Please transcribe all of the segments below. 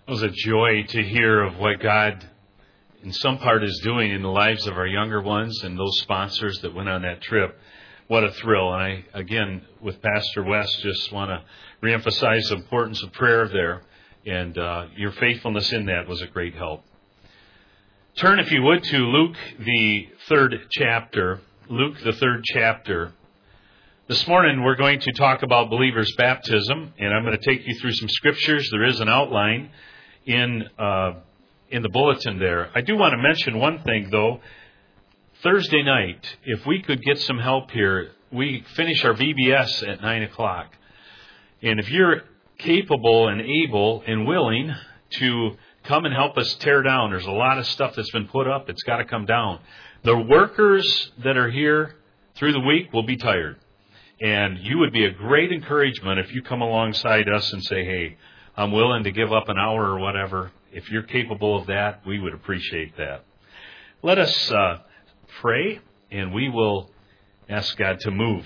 It was a joy to hear of what God, in some part, is doing in the lives of our younger ones and those sponsors that went on that trip. What a thrill. And I, again, with Pastor West, just want to reemphasize the importance of prayer there. And your faithfulness in that was a great help. Turn, if you would, to Luke, the third chapter. Luke, the third chapter. This morning, we're going to talk about believers' baptism. And I'm going to take you through some scriptures. There is an outline in the bulletin there. I do want to mention one thing, though. Thursday night, if we could get some help here, we finish our VBS at 9 o'clock. And if you're capable and able and willing to come and help us tear down, there's a lot of stuff that's been put up. It's got to come down. The workers that are here through the week will be tired. And you would be a great encouragement if you come alongside us and say, hey, I'm willing to give up an hour or whatever. If you're capable of that, we would appreciate that. Let us pray, and we will ask God to move.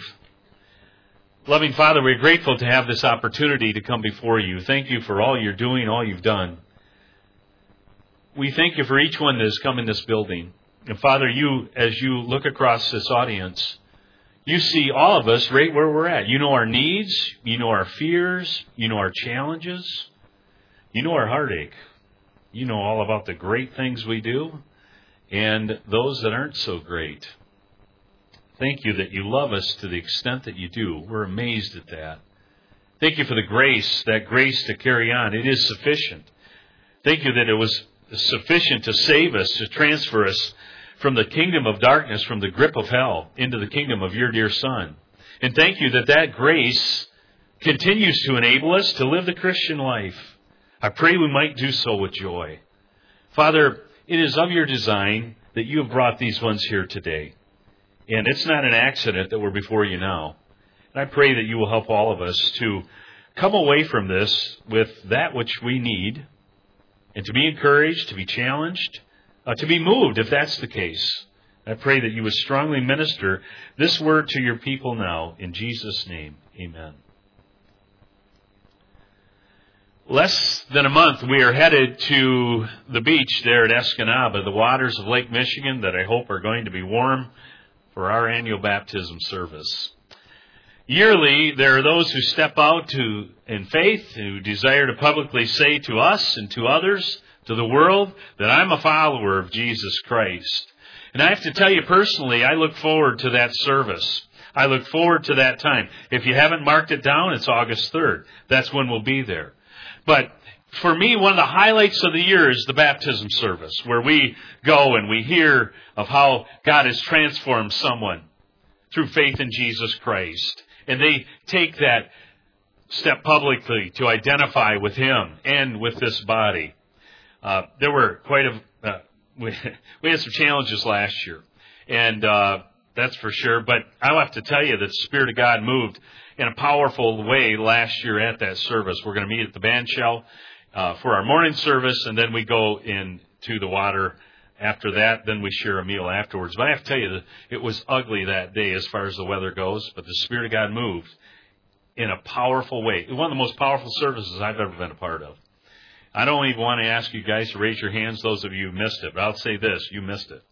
Loving Father, we're grateful to have this opportunity to come before you. Thank you for all you're doing, all you've done. We thank you for each one that has come in this building. And Father, you, as you look across this audience, you see all of us right where we're at. You know our needs. You know our fears. You know our challenges. You know our heartache. You know all about the great things we do and those that aren't so great. Thank you that you love us to the extent that you do. We're amazed at that. Thank you for the grace, that grace to carry on. It is sufficient. Thank you that it was sufficient to save us, to transfer us from the kingdom of darkness, from the grip of hell, into the kingdom of your dear Son. And thank you that that grace continues to enable us to live the Christian life. I pray we might do so with joy. Father, it is of your design that you have brought these ones here today. And it's not an accident that we're before you now. And I pray that you will help all of us to come away from this with that which we need, and to be encouraged, to be challenged, to be moved if that's the case. I pray that you would strongly minister this word to your people now. In Jesus' name, amen. Less than a month, we are headed to the beach there at Escanaba, the waters of Lake Michigan that I hope are going to be warm for our annual baptism service. Yearly, there are those who step out in faith, who desire to publicly say to us and to others, to the world, that I'm a follower of Jesus Christ. And I have to tell you personally, I look forward to that service. I look forward to that time. If you haven't marked it down, it's August 3rd. That's when we'll be there. But for me, one of the highlights of the year is the baptism service, where we go and we hear of how God has transformed someone through faith in Jesus Christ. And they take that step publicly to identify with Him and with this body. There were we had some challenges last year, and that's for sure. But I'll have to tell you that the Spirit of God moved in a powerful way last year at that service. We're going to meet at the band shell for our morning service, and then we go into the water after that. Then we share a meal afterwards. But I have to tell you that it was ugly that day as far as the weather goes, but the Spirit of God moved in a powerful way. One of the most powerful services I've ever been a part of. I don't even want to ask you guys to raise your hands, those of you who missed it, but I'll say this, you missed it.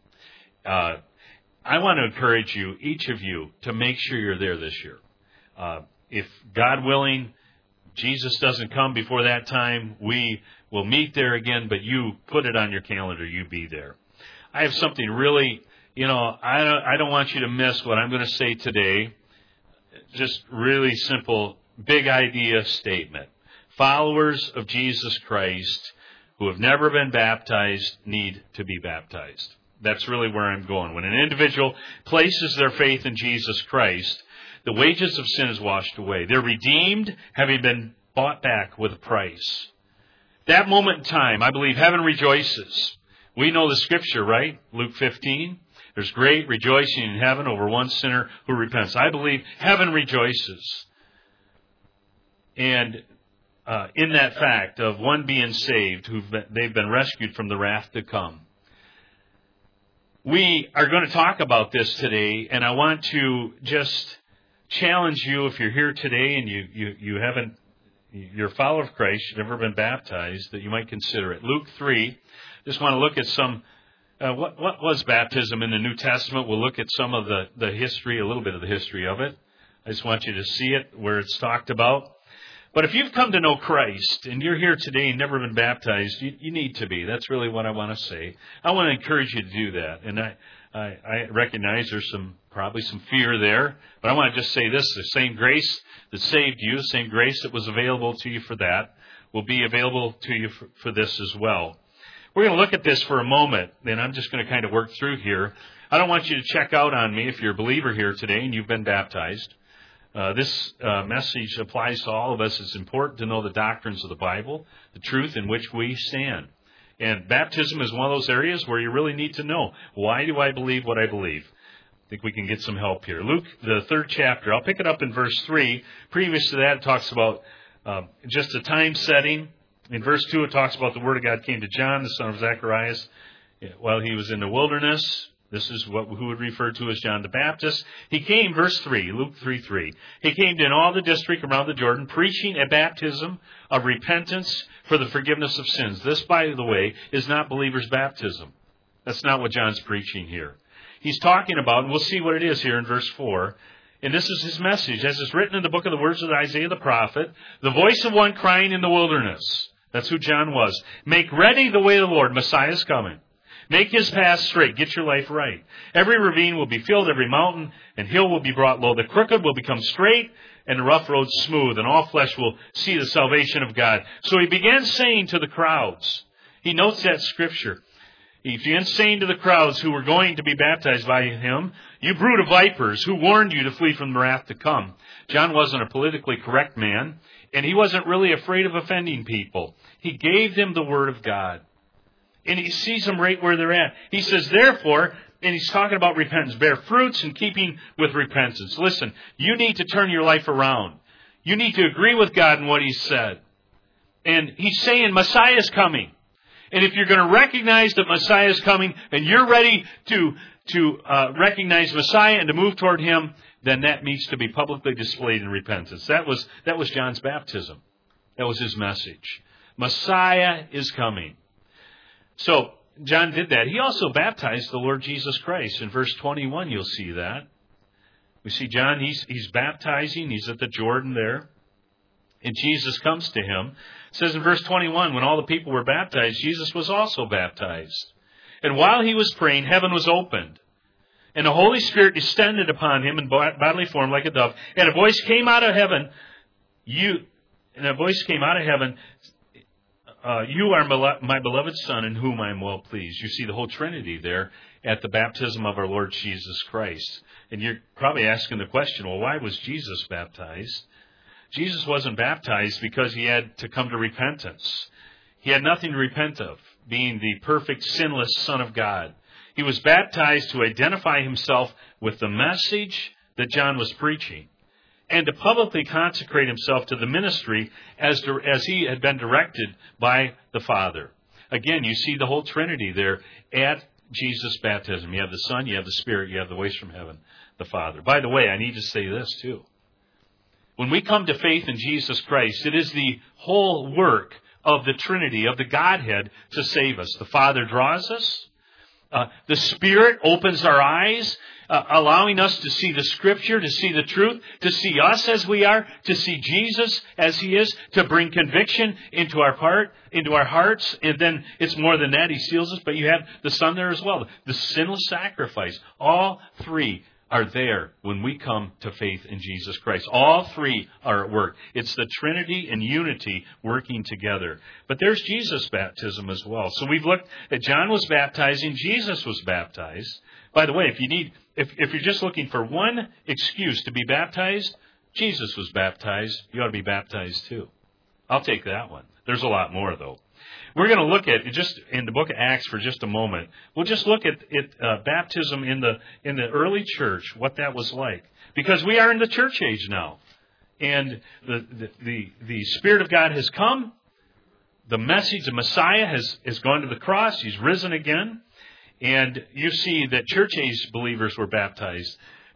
I want to encourage you, each of you, to make sure you're there this year. If God willing, Jesus doesn't come before that time, we will meet there again, but you put it on your calendar, you be there. I have something really, I don't want you to miss what I'm going to say today. Just really simple, big idea statement. Followers of Jesus Christ who have never been baptized need to be baptized. That's really where I'm going. When an individual places their faith in Jesus Christ, the wages of sin is washed away. They're redeemed, having been bought back with a price. That moment in time, I believe heaven rejoices. We know the scripture, right? Luke 15. There's great rejoicing in heaven over one sinner who repents. I believe heaven rejoices. And in that fact of one being saved, they've been rescued from the wrath to come. We are going to talk about this today, and I want to just challenge you, if you're here today and you haven't you're a follower of Christ, you've never been baptized, that you might consider it. Luke 3, just want to look at some, what was baptism in the New Testament? We'll look at some of the history, a little bit of the history of it. I just want you to see it, where it's talked about. But if you've come to know Christ, and you're here today and never been baptized, you need to be. That's really what I want to say. I want to encourage you to do that. And I recognize there's probably some fear there, but I want to just say this: the same grace that saved you, the same grace that was available to you for that, will be available to you for this as well. We're going to look at this for a moment, and I'm just going to kind of work through here. I don't want you to check out on me if you're a believer here today and you've been baptized. This message applies to all of us. It's important to know the doctrines of the Bible, the truth in which we stand. And baptism is one of those areas where you really need to know, why do I believe what I believe? I think we can get some help here. Luke, the 3rd chapter, I'll pick it up in verse 3. Previous to that, it talks about just a time setting. In verse 2, it talks about the word of God came to John, the son of Zacharias, while he was in the wilderness. This is who would refer to as John the Baptist. He came, verse 3, Luke 3:3. He came in all the district around the Jordan, preaching a baptism of repentance for the forgiveness of sins. This, by the way, is not believers' baptism. That's not what John's preaching here. He's talking about, and we'll see what it is here in verse 4. And this is his message, as is written in the book of the words of Isaiah the prophet, the voice of one crying in the wilderness. That's who John was. Make ready the way of the Lord. Messiah is coming. Make his path straight. Get your life right. Every ravine will be filled, every mountain and hill will be brought low. The crooked will become straight, and the rough road smooth, and all flesh will see the salvation of God. So he began saying to the crowds, he notes that scripture. He began saying to the crowds who were going to be baptized by him, you brood of vipers, who warned you to flee from the wrath to come. John wasn't a politically correct man, and he wasn't really afraid of offending people. He gave them the word of God. And he sees them right where they're at. He says, therefore, and he's talking about repentance, bear fruits in keeping with repentance. Listen, you need to turn your life around. You need to agree with God in what he said. And he's saying Messiah is coming. And if you're going to recognize that Messiah is coming, and you're ready to recognize Messiah and to move toward him, then that needs to be publicly displayed in repentance. That was John's baptism. That was his message. Messiah is coming. So John did that. He also baptized the Lord Jesus Christ. In verse 21, you'll see that. We see John, he's baptizing. He's at the Jordan there. And Jesus comes to him. It says in verse 21, when all the people were baptized, Jesus was also baptized. And while he was praying, heaven was opened. And the Holy Spirit descended upon him in bodily form like a dove. And a voice came out of heaven. You are my beloved Son, in whom I am well pleased. You see the whole Trinity there at the baptism of our Lord Jesus Christ. And you're probably asking the question, well, why was Jesus baptized? Jesus wasn't baptized because he had to come to repentance. He had nothing to repent of, being the perfect, sinless Son of God. He was baptized to identify himself with the message that John was preaching, and to publicly consecrate himself to the ministry as he had been directed by the Father. Again, you see the whole Trinity there at Jesus' baptism. You have the Son, you have the Spirit, you have the voice from heaven, the Father. By the way, I need to say this too. When we come to faith in Jesus Christ, it is the whole work of the Trinity, of the Godhead, to save us. The Father draws us. The Spirit opens our eyes, allowing us to see the Scripture, to see the truth, to see us as we are, to see Jesus as he is, to bring conviction into our hearts. And then it's more than that. He seals us, but you have the Son there as well. The sinless sacrifice. All three are there when we come to faith in Jesus Christ. All three are at work. It's the Trinity and unity working together. But there's Jesus' baptism as well. So we've looked at John was baptizing, Jesus was baptized. By the way, if you're just looking for one excuse to be baptized, Jesus was baptized. You ought to be baptized too. I'll take that one. There's a lot more though. We're going to look at just in the book of Acts for just a moment. We'll just look at baptism in the early church, what that was like, because we are in the church age now, and the Spirit of God has come. The message of Messiah has gone to the cross. He's risen again, and you see that church age believers were baptized.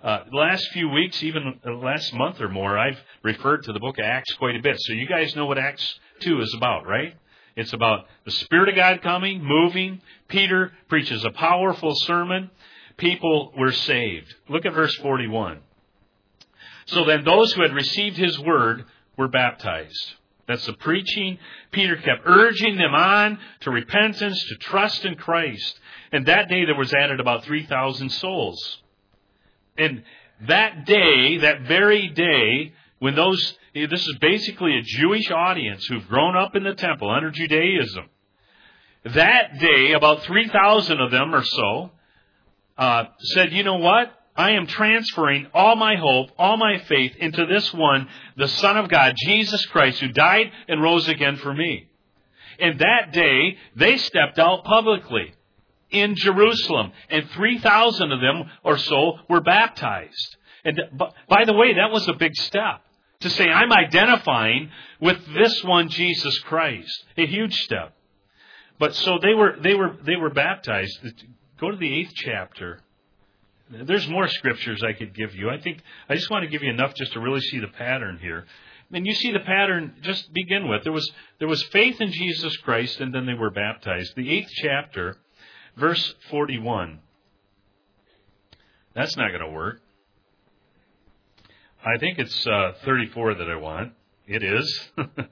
The last few weeks, even the last month or more, I've referred to the book of Acts quite a bit. So you guys know what Acts 2 is about, right? It's about the Spirit of God coming, moving. Peter preaches a powerful sermon. People were saved. Look at verse 41. So then those who had received his word were baptized. That's the preaching. Peter kept urging them on to repentance, to trust in Christ. And that day there was added about 3,000 souls. And that day, that very day, when this is basically a Jewish audience who've grown up in the temple under Judaism. That day, about 3,000 of them or so said, you know what? I am transferring all my hope, all my faith into this one, the Son of God, Jesus Christ, who died and rose again for me. And that day, they stepped out publicly in Jerusalem, and 3,000 of them or so were baptized. And by the way, that was a big step to say, I'm identifying with this one, Jesus Christ. A huge step. But so they were baptized. Go to the 8th chapter. There's more scriptures I could give you. I just want to give you enough just to really see the pattern here. And you see the pattern just begin with. There was faith in Jesus Christ, and then they were baptized. The 8th chapter, verse 41. That's not going to work. I think it's 34 that I want. It is.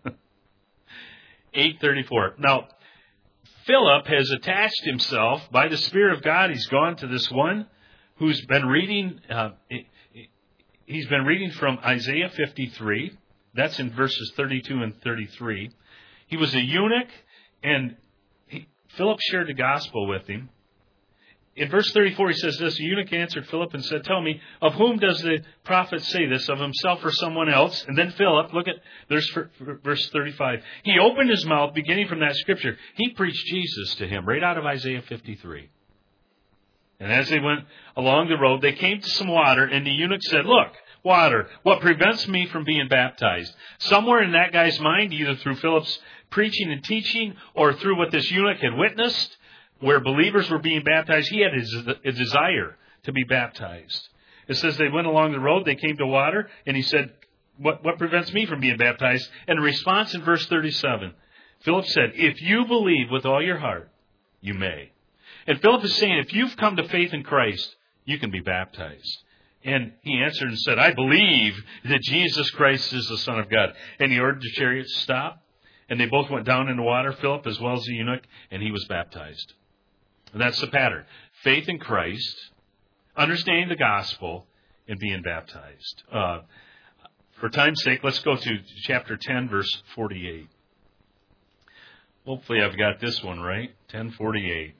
8:34. Now, Philip has attached himself by the Spirit of God. He's gone to this one who's been reading. He's been reading from Isaiah 53. That's in verses 32 and 33. He was a eunuch, and Philip shared the gospel with him. In verse 34, he says this, the eunuch answered Philip and said, tell me, of whom does the prophet say this, of himself or someone else? And then Philip, look at, there's verse 35. He opened his mouth, beginning from that scripture. He preached Jesus to him, right out of Isaiah 53. And as they went along the road, they came to some water, and the eunuch said, look, water, what prevents me from being baptized? Somewhere in that guy's mind, either through Philip's preaching and teaching, or through what this eunuch had witnessed, where believers were being baptized, he had a desire to be baptized. It says they went along the road, they came to water, and he said, what prevents me from being baptized? And the response in verse 37, Philip said, if you believe with all your heart, you may. And Philip is saying, if you've come to faith in Christ, you can be baptized. And he answered and said, I believe that Jesus Christ is the Son of God. And he ordered the chariot to stop, and they both went down in the water, Philip as well as the eunuch, and he was baptized. And that's the pattern. Faith in Christ, understanding the gospel, and being baptized. For time's sake, let's go to chapter 10, verse 48. Hopefully I've got this one right. 10:48.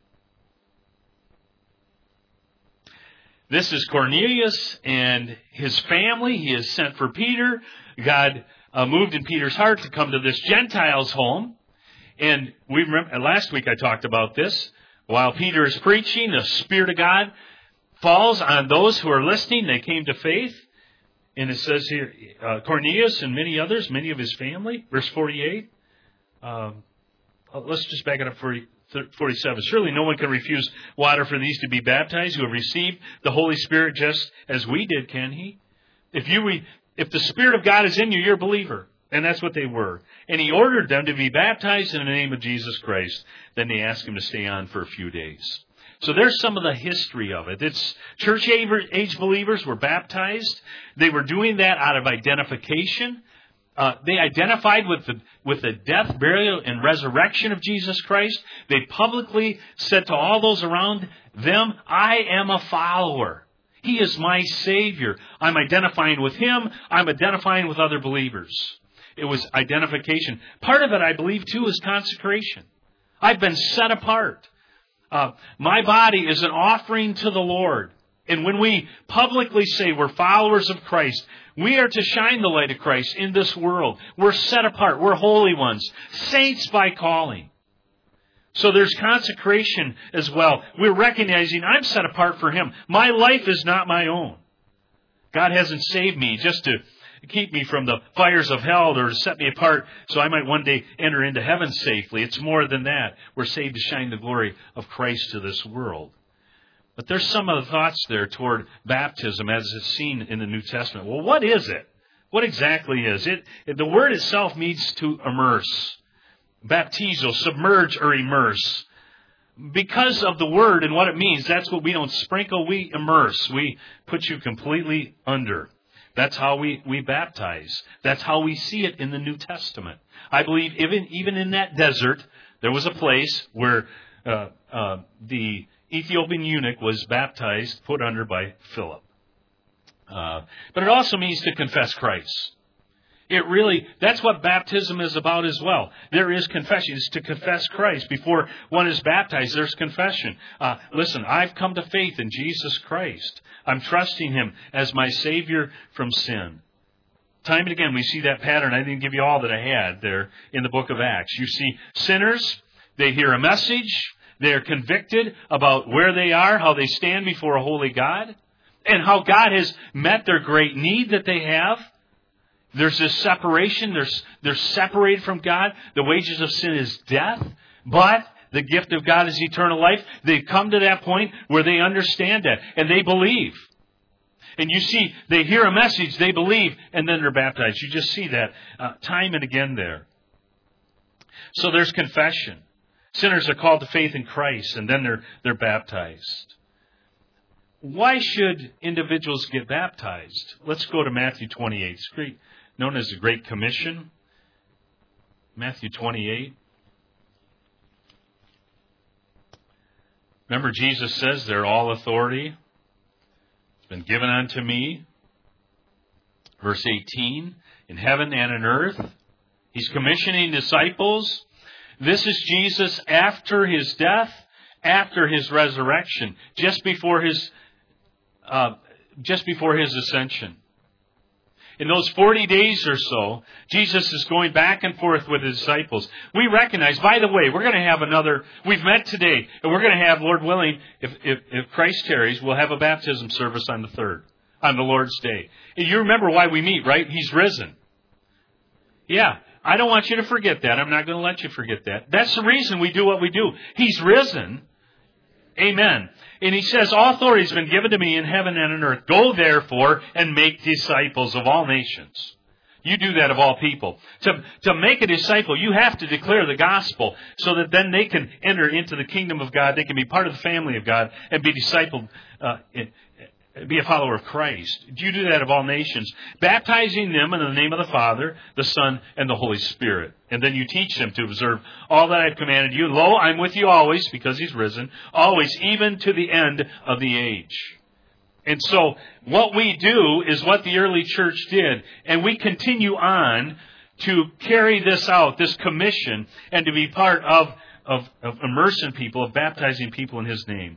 This is Cornelius and his family. He has sent for Peter. God moved in Peter's heart to come to this Gentile's home. And we remember last week I talked about this. While Peter is preaching, the Spirit of God falls on those who are listening. They came to faith. And it says here, Cornelius and many others, many of his family. Verse 48. Let's just back it up for 47. Surely no one can refuse water for these to be baptized who have received the Holy Spirit just as we did, can he? If the Spirit of God is in you, you're a believer. And that's what they were. And he ordered them to be baptized in the name of Jesus Christ. Then they asked him to stay on for a few days. So there's some of the history of it. It's church age believers were baptized. They were doing that out of identification. They identified with the death, burial, and resurrection of Jesus Christ. They publicly said to all those around them, I am a follower. He is my Savior. I'm identifying with Him. I'm identifying with other believers. It was identification. Part of it, I believe, too, is consecration. I've been set apart. My body is an offering to the Lord. And when we publicly say we're followers of Christ, we are to shine the light of Christ in this world. We're set apart. We're holy ones. Saints by calling. So there's consecration as well. We're recognizing I'm set apart for Him. My life is not my own. God hasn't saved me just to keep me from the fires of hell or to set me apart so I might one day enter into heaven safely. It's more than that. We're saved to shine the glory of Christ to this world. But there's some of the thoughts there toward baptism as it's seen in the New Testament. Well, what is it? What exactly is it? The word itself means to immerse. Baptizo, submerge or immerse. Because of the word and what it means, that's what we don't sprinkle, we immerse. We put you completely under. That's how we baptize. That's how we see it in the New Testament. I believe even in that desert, there was a place where the Ethiopian eunuch was baptized, put under by Philip. But it also means to confess Christ. That's what baptism is about as well. There is confession. It's to confess Christ. Before one is baptized, there's confession. Listen, I've come to faith in Jesus Christ. I'm trusting Him as my Savior from sin. Time and again, we see that pattern. I didn't give you all that I had there in the book of Acts. You see sinners, they hear a message, they're convicted about where they are, how they stand before a holy God, and how God has met their great need that they have. There's this separation. They're separated from God. The wages of sin is death, but the gift of God is eternal life. They've come to that point where they understand that, and they believe. And you see, they hear a message, they believe, and then they're baptized. You just see that time and again there. So there's confession. Sinners are called to faith in Christ, and then they're baptized. Why should individuals get baptized? Let's go to Matthew 28. It's great, known as the Great Commission. Matthew 28. Remember, Jesus says, "They're all authority. It's been given unto me." Verse 18, in heaven and on earth. He's commissioning disciples. This is Jesus after His death, after His resurrection, just before His ascension. In those 40 days or so, Jesus is going back and forth with His disciples. We recognize, by the way, we're going to have we've met today, and we're going to have, Lord willing, if Christ tarries, we'll have a baptism service on the 3rd, on the Lord's Day. And you remember why we meet, right? He's risen. Yeah, I don't want you to forget that. I'm not going to let you forget that. That's the reason we do what we do. He's risen. Amen. And He says, all authority has been given to me in heaven and on earth. Go therefore and make disciples of all nations. You do that of all people. To make a disciple, you have to declare the gospel so that then they can enter into the kingdom of God. They can be part of the family of God and be discipled, be a follower of Christ. You do that of all nations, baptizing them in the name of the Father, the Son, and the Holy Spirit. And then you teach them to observe all that I've commanded you. Lo, I'm with you always, because He's risen, always, even to the end of the age. And so what we do is what the early church did. And we continue on to carry this out, this commission, and to be part of immersing people, of baptizing people in His name.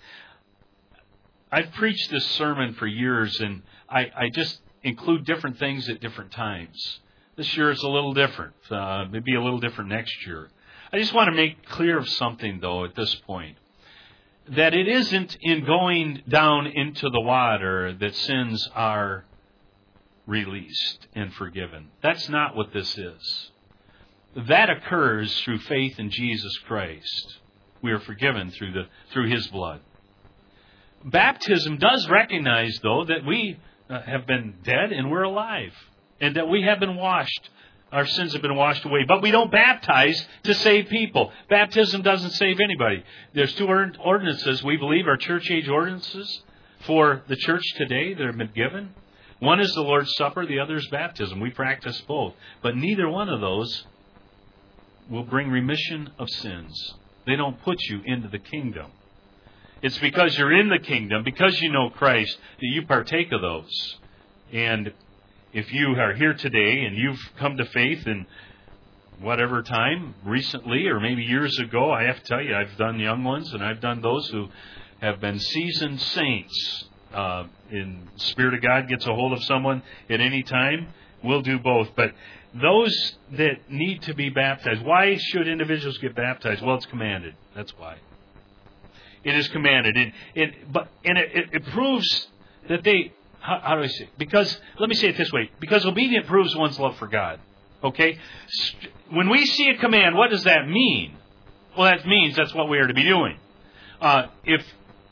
I've preached this sermon for years, and I just include different things at different times. This year is a little different. Maybe a little different next year. I just want to make clear of something, though, at this point. That it isn't in going down into the water that sins are released and forgiven. That's not what this is. That occurs through faith in Jesus Christ. We are forgiven through His blood. Baptism does recognize, though, that we have been dead and we're alive, and that we have been washed. Our sins have been washed away. But we don't baptize to save people. Baptism doesn't save anybody. There's 2 ordinances, we believe, are church age ordinances for the church today that have been given. One is the Lord's Supper, the other is baptism. We practice both. But neither one of those will bring remission of sins. They don't put you into the kingdom. It's because you're in the kingdom, because you know Christ, that you partake of those. And if you are here today and you've come to faith in whatever time, recently or maybe years ago, I have to tell you, I've done young ones and I've done those who have been seasoned saints. In the Spirit of God gets a hold of someone at any time, we'll do both. But those that need to be baptized, why should individuals get baptized? Well, it's commanded. That's why. It is commanded. It proves that they... How do I say it? Because, let me say it this way. Because obedience proves one's love for God. Okay? When we see a command, what does that mean? Well, that means that's what we are to be doing. If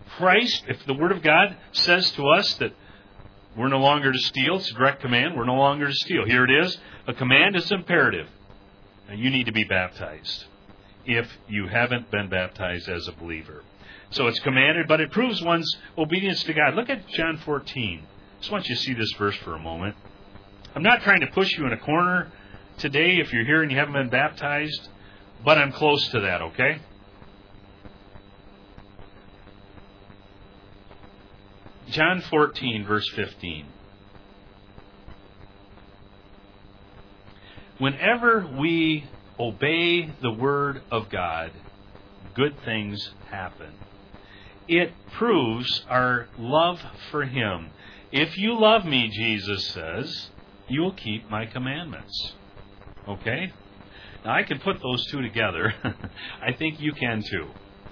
Christ, if the Word of God says to us that we're no longer to steal, it's a direct command, we're no longer to steal. Here it is. A command is imperative. And you need to be baptized if you haven't been baptized as a believer. So it's commanded, but it proves one's obedience to God. Look at John 14. I just want you to see this verse for a moment. I'm not trying to push you in a corner today if you're here and you haven't been baptized, but I'm close to that, okay? John 14, verse 15. Whenever we obey the Word of God, good things happen. It proves our love for Him. If you love me, Jesus says, you will keep my commandments. Okay? Now, I can put those two together. I think you can too.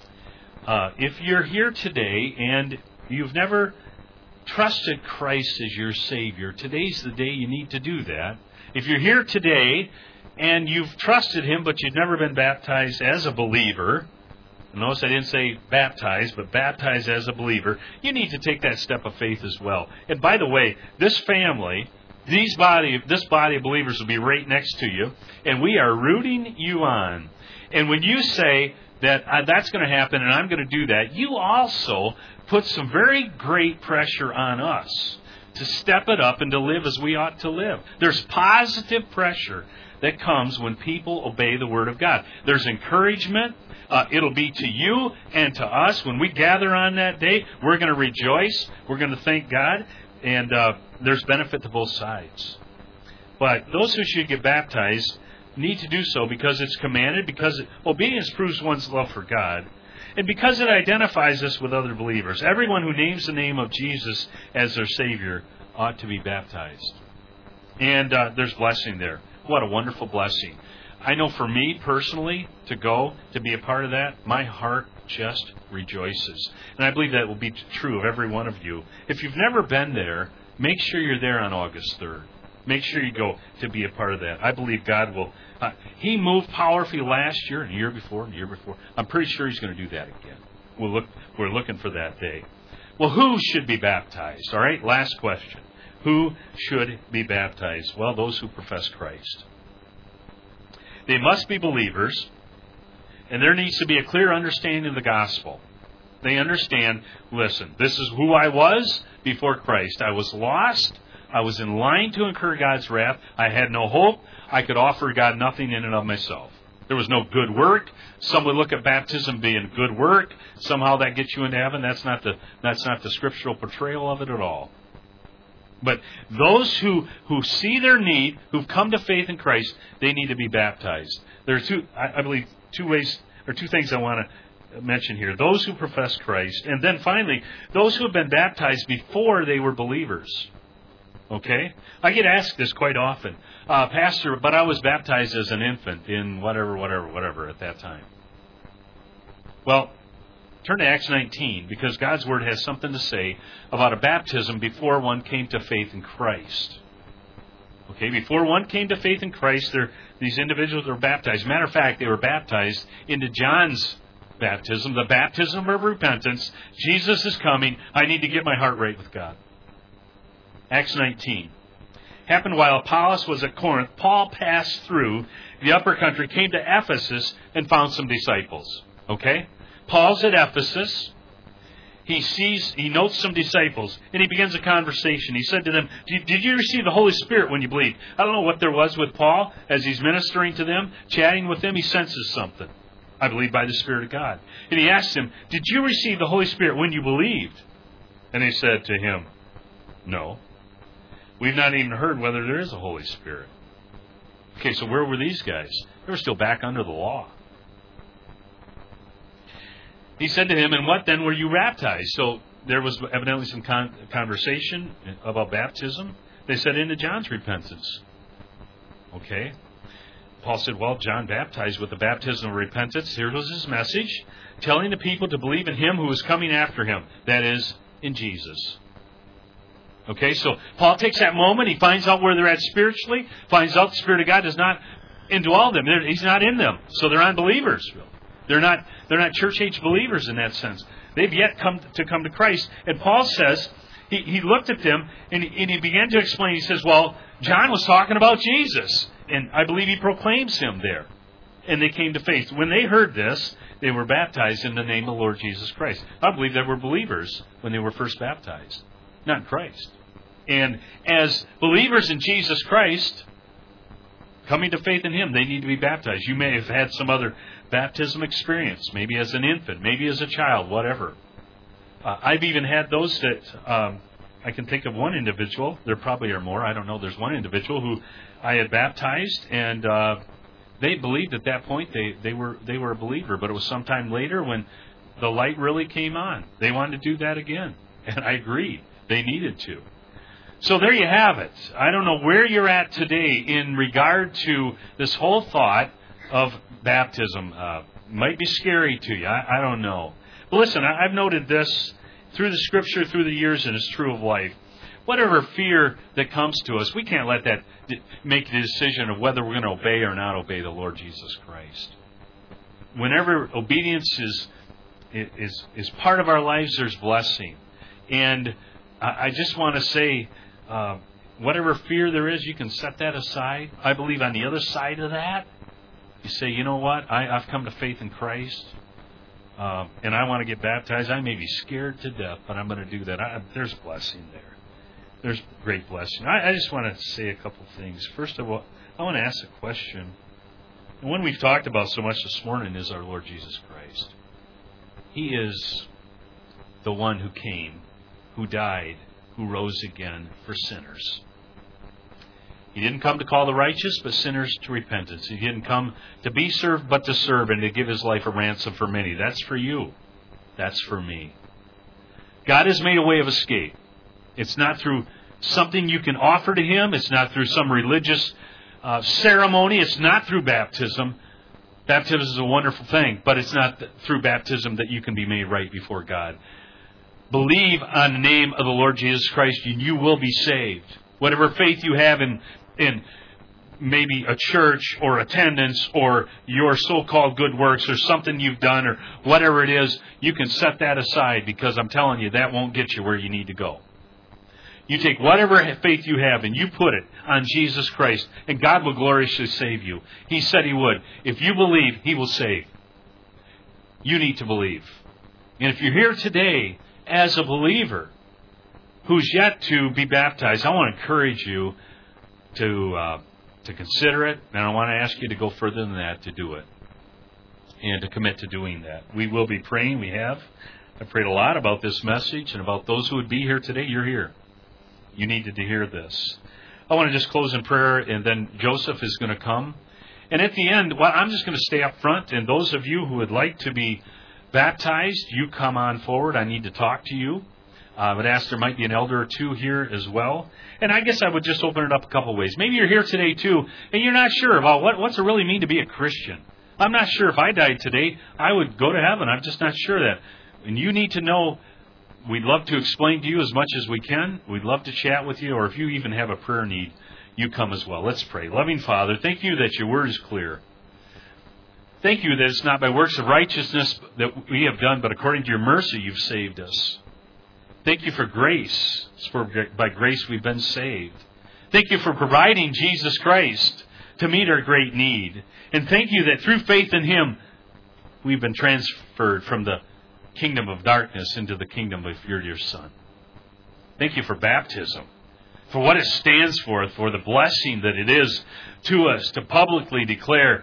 If you're here today and you've never trusted Christ as your Savior, today's the day you need to do that. If you're here today and you've trusted Him, but you've never been baptized as a believer, notice I didn't say baptized, but baptized as a believer, you need to take that step of faith as well. And by the way, this family, this body of believers will be right next to you, and we are rooting you on. And when you say that that's going to happen and I'm going to do that, you also put some very great pressure on us to step it up and to live as we ought to live. There's positive pressure that comes when people obey the Word of God. There's encouragement. It'll be to you and to us. When we gather on that day, we're going to rejoice. We're going to thank God. And there's benefit to both sides. But those who should get baptized need to do so because it's commanded, because obedience proves one's love for God, and because it identifies us with other believers. Everyone who names the name of Jesus as their Savior ought to be baptized. And there's blessing there. What a wonderful blessing. I know for me personally, to go, to be a part of that, my heart just rejoices. And I believe that will be true of every one of you. If you've never been there, make sure you're there on August 3rd. Make sure you go to be a part of that. I believe God will. He moved powerfully last year and the year before and the year before. I'm pretty sure He's going to do that again. We're looking for that day. Well, who should be baptized? All right, last question. Who should be baptized? Well, those who profess Christ. They must be believers, and there needs to be a clear understanding of the gospel. They understand, listen, this is who I was before Christ. I was lost. I was in line to incur God's wrath. I had no hope. I could offer God nothing in and of myself. There was no good work. Some would look at baptism being good work. Somehow that gets you into heaven. That's not the scriptural portrayal of it at all. But those who see their need, who've come to faith in Christ, they need to be baptized. There are two things I want to mention here. Those who profess Christ, and then finally, those who have been baptized before they were believers. Okay? I get asked this quite often. Pastor, but I was baptized as an infant in whatever at that time. Well, turn to Acts 19, because God's Word has something to say about a baptism before one came to faith in Christ. Okay, before one came to faith in Christ, these individuals were baptized. Matter of fact, they were baptized into John's baptism, the baptism of repentance. Jesus is coming. I need to get my heart right with God. Acts 19. Happened while Apollos was at Corinth. Paul passed through the upper country, came to Ephesus, and found some disciples. Okay? Paul's at Ephesus. He notes some disciples, and he begins a conversation. He said to them, did you receive the Holy Spirit when you believed? I don't know what there was with Paul as he's ministering to them, chatting with them. He senses something. I believe by the Spirit of God. And he asked them, did you receive the Holy Spirit when you believed? And they said to him, no. We've not even heard whether there is a Holy Spirit. Okay, so where were these guys? They were still back under the law. He said to him, and what then were you baptized? So there was evidently some conversation about baptism. They said, into John's repentance. Okay. Paul said, well, John baptized with the baptism of repentance. Here was his message, telling the people to believe in Him who was coming after him. That is, in Jesus. Okay, so Paul takes that moment. He finds out where they're at spiritually. Finds out the Spirit of God does not indwell them. He's not in them. So they're unbelievers. They're not church-age believers in that sense. They've yet come to Christ. And Paul says, he looked at them and he began to explain. He says, well, John was talking about Jesus. And I believe he proclaims him there. And they came to faith. When they heard this, they were baptized in the name of the Lord Jesus Christ. I believe they were believers when they were first baptized, not in Christ. And as believers in Jesus Christ, coming to faith in Him, they need to be baptized. You may have had some other baptism experience, maybe as an infant, maybe as a child, whatever. I've even had those that I can think of one individual. There probably are more. I don't know. There's one individual who I had baptized, and they believed at that point they were a believer. But it was sometime later when the light really came on. They wanted to do that again, and I agreed. They needed to. So there you have it. I don't know where you're at today in regard to this whole thought of baptism. Might be scary to you. I don't know. But listen, I've noted this through the Scripture, through the years, and it's true of life. Whatever fear that comes to us, we can't let that make the decision of whether we're going to obey or not obey the Lord Jesus Christ. Whenever obedience is part of our lives, there's blessing. And I just want to say, whatever fear there is, you can set that aside. I believe on the other side of that, you say, you know what, I've come to faith in Christ, and I want to get baptized. I may be scared to death, but I'm going to do that. There's blessing there. There's great blessing. I just want to say a couple things. First of all, I want to ask a question. The one we've talked about so much this morning is our Lord Jesus Christ. He is the one who came, who died, who rose again for sinners. He didn't come to call the righteous, but sinners to repentance. He didn't come to be served, but to serve and to give His life a ransom for many. That's for you. That's for me. God has made a way of escape. It's not through something you can offer to Him. It's not through some religious ceremony. It's not through baptism. Baptism is a wonderful thing, but it's not through baptism that you can be made right before God. Believe on the name of the Lord Jesus Christ and you will be saved. Whatever faith you have in maybe a church or attendance or your so-called good works or something you've done or whatever it is, you can set that aside because I'm telling you that won't get you where you need to go. You take whatever faith you have and you put it on Jesus Christ and God will gloriously save you. He said He would. If you believe, He will save. You need to believe. And if you're here today as a believer who's yet to be baptized, I want to encourage you to consider it, and I want to ask you to go further than that to do it and to commit to doing that. We will be praying. We have. I prayed a lot about this message and about those who would be here today. You're here. You needed to hear this. I want to just close in prayer, and then Joseph is going to come. And at the end, well, I'm just going to stay up front, and those of you who would like to be baptized, you come on forward. I need to talk to you. I would ask there might be an elder or two here as well. And I guess I would just open it up a couple ways. Maybe you're here today too, and you're not sure about what's it really mean to be a Christian. I'm not sure if I died today, I would go to heaven. I'm just not sure that. And you need to know, we'd love to explain to you as much as we can. We'd love to chat with you, or if you even have a prayer need, you come as well. Let's pray. Loving Father, thank you that your word is clear. Thank you that it's not by works of righteousness that we have done, but according to your mercy you've saved us. Thank you for grace. By grace we've been saved. Thank you for providing Jesus Christ to meet our great need. And thank you that through faith in Him, we've been transferred from the kingdom of darkness into the kingdom of your dear Son. Thank you for baptism, for what it stands for the blessing that it is to us to publicly declare,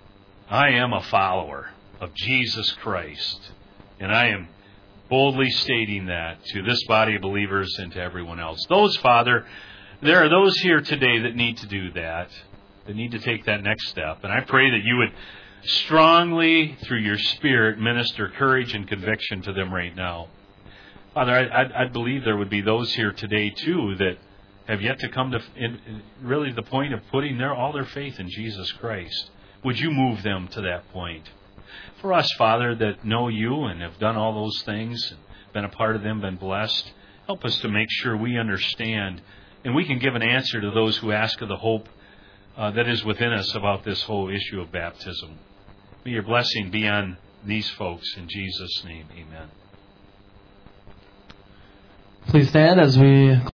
I am a follower of Jesus Christ, and I am boldly stating that to this body of believers and to everyone else. Those, Father, there are those here today that need to do that need to take that next step. And I pray that you would strongly, through your Spirit, minister courage and conviction to them right now. Father, I believe there would be those here today, too, that have yet to come to really the point of putting all their faith in Jesus Christ. Would you move them to that point? For us, Father, that know you and have done all those things, and been a part of them, been blessed, help us to make sure we understand and we can give an answer to those who ask of the hope that is within us about this whole issue of baptism. May your blessing be on these folks. In Jesus' name, amen. Please stand as we